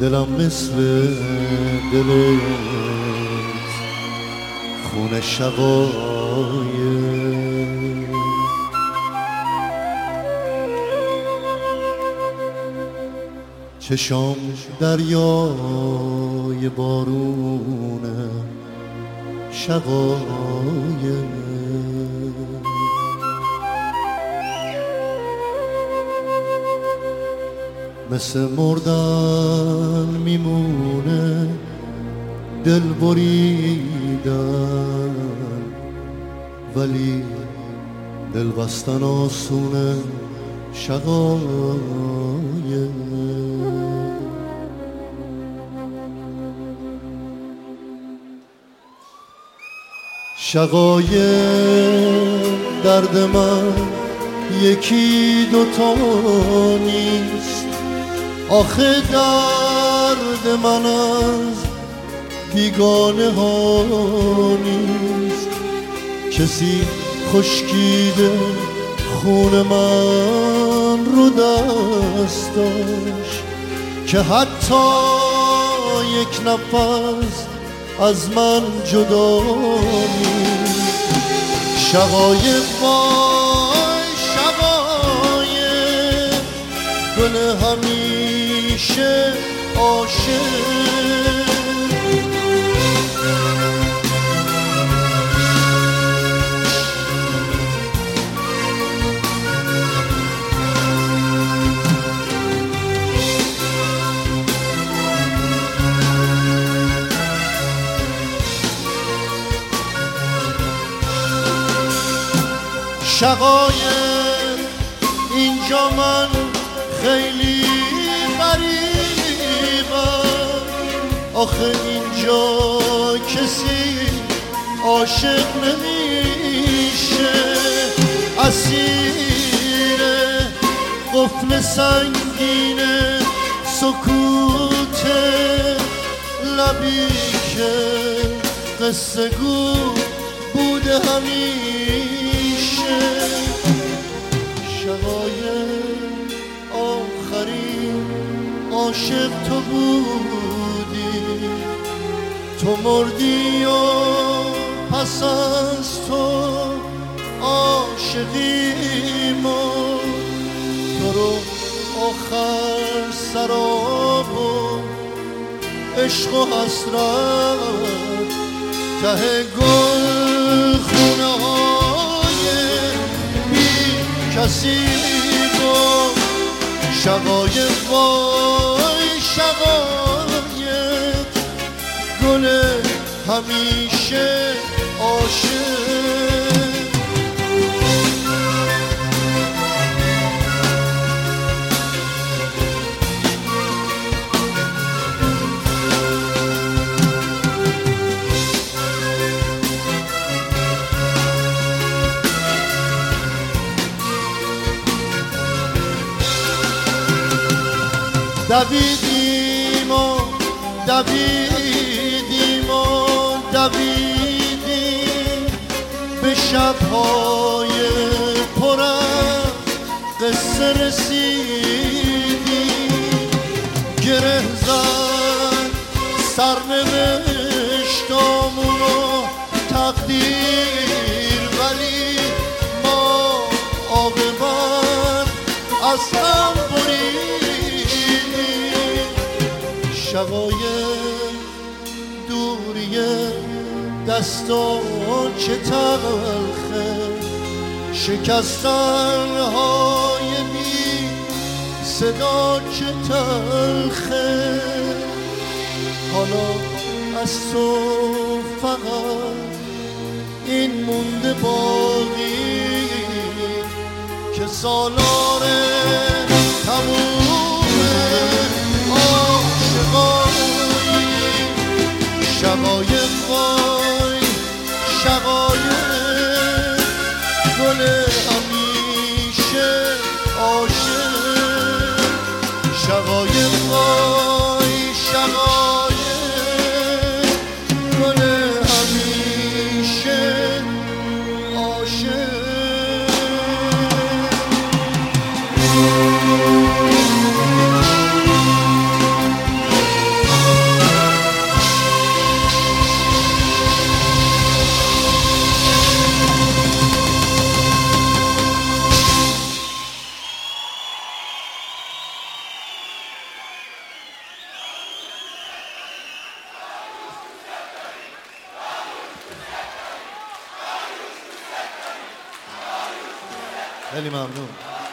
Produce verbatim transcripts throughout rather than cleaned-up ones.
دلم مثل دلت خون شقایق چشام دریای بارونه شقایق مثل مردن میمونه دل بریدن ولی دل بستن آسونه شقایق شقایق درد من یکی دوتا نیست آخه درد من از بیگانه ها نیست کسی خشکیده خون من رو دست داشت که حتی یک نفس از من جدا نیست شقایق وای شقایق گل همیشه عاشق شقایق اینجا من خیلی غریبم آخه اینجا کسی عاشق نمیشه اسیر قفل سنگین سکوت لبی که قصه گو بوده همیشه شقایق آخرین عاشق تو بودی تو مردی و پس از تو عاشقی مرد تو رو آخر سراب و عشق و حسرت ته گل خونه های بی کسی بود شقایق وای شقایق گل همیشه عاشق دویدیم و دویدیم و دویدیم به شب‌های پر از قصه رسیدیم گره زد سرنوشتامون و تقدیر ولی ما عاقبت از هم برید شقایق دوریه دستان چه تلخه شکستن های بی صدا چه تلخه حالا از تو فقط این مونده باقی که سالار تمومه شقایق وای شقایق گل همیشه عاشق شقایق وای شقایق گل همیشه عاشق خیلی ممنون.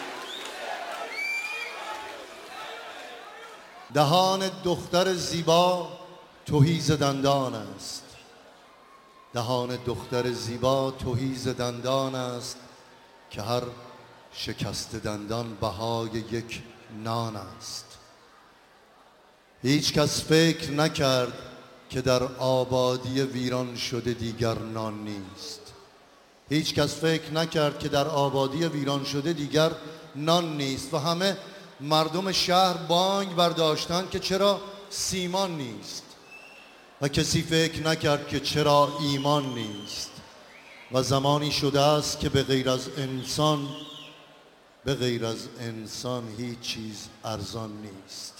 دهان دختر زیبا تهی ز دندان است. دهان دختر زیبا تهی ز دندان است که هر شکست دندان بهای یک نان است. هیچ کس فکر نکرد که در آبادی ویران شده دیگر نان نیست. هیچ کس فکر نکرد که در آبادی ویران شده دیگر نان نیست و همه مردم شهر بانگ برداشتند که چرا سیمان نیست و کسی فکر نکرد که چرا ایمان نیست. و زمانی شده است که به غیر از انسان به غیر از انسان هیچ چیز ارزان نیست.